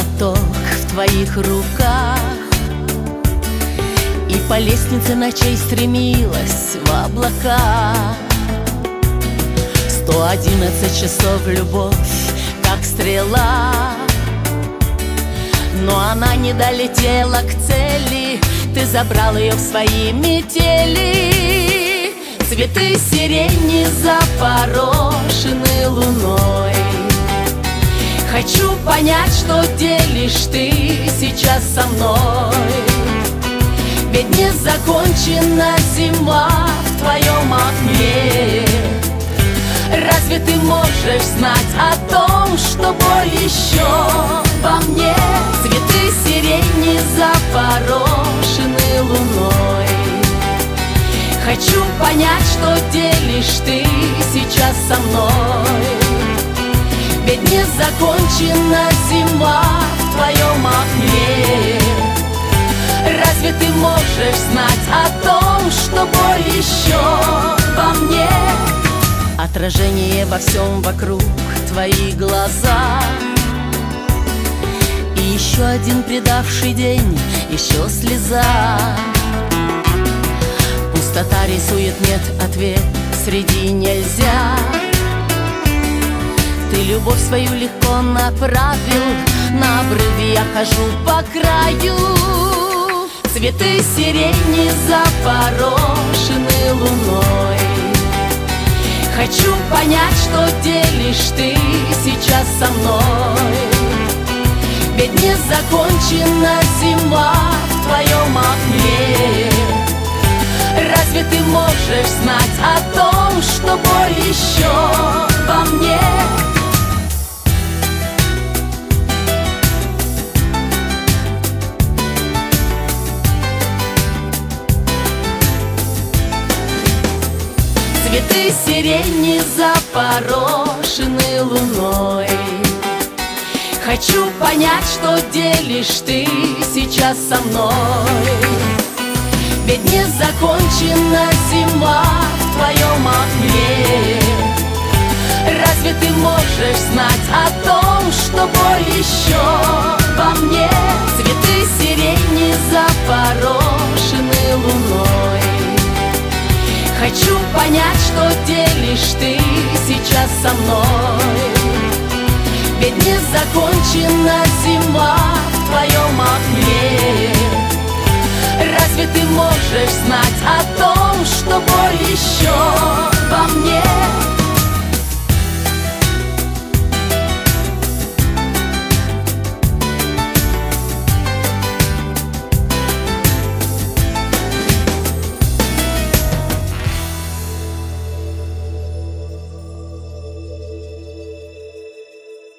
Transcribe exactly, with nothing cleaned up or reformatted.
платок в твоих руках, и по лестнице ночей стремилась в облака. Сто одиннадцать часов любовь, как стрела, но она не долетела к цели. Ты забрал ее в свои метели. Цветы сирени запорошены луной. Хочу понять, что делишь ты сейчас со мной. Ведь не закончена зима в твоем окне. Разве ты можешь знать о том, что боль еще во мне? Цветы сирени запорошены луной. Хочу понять, что делишь ты сейчас со мной. Ведь не закончена зима в твоем окне. Разве ты можешь знать о том, что боль еще во мне? Отражение во всем вокруг, твои глаза. И еще один предавший день, еще слеза. Пустота рисует, нет ответ среди нельзя. Ты любовь свою легко направил, на обрыве я хожу по краю. Цветы сирени запорошены луной. Хочу понять, что делишь ты сейчас со мной. Ведь не закончена зима в твоем окне. Разве ты можешь знать о том, что боль еще во мне? Цветы сирени запорошены луной. Хочу понять, что делишь ты сейчас со мной. Ведь не закончена зима в твоем окне. Разве ты можешь знать о том, что боль еще во мне? Цветы сирени запорошены луной. Хочу понять, что делишь ты сейчас со мной. Ведь не закончена зима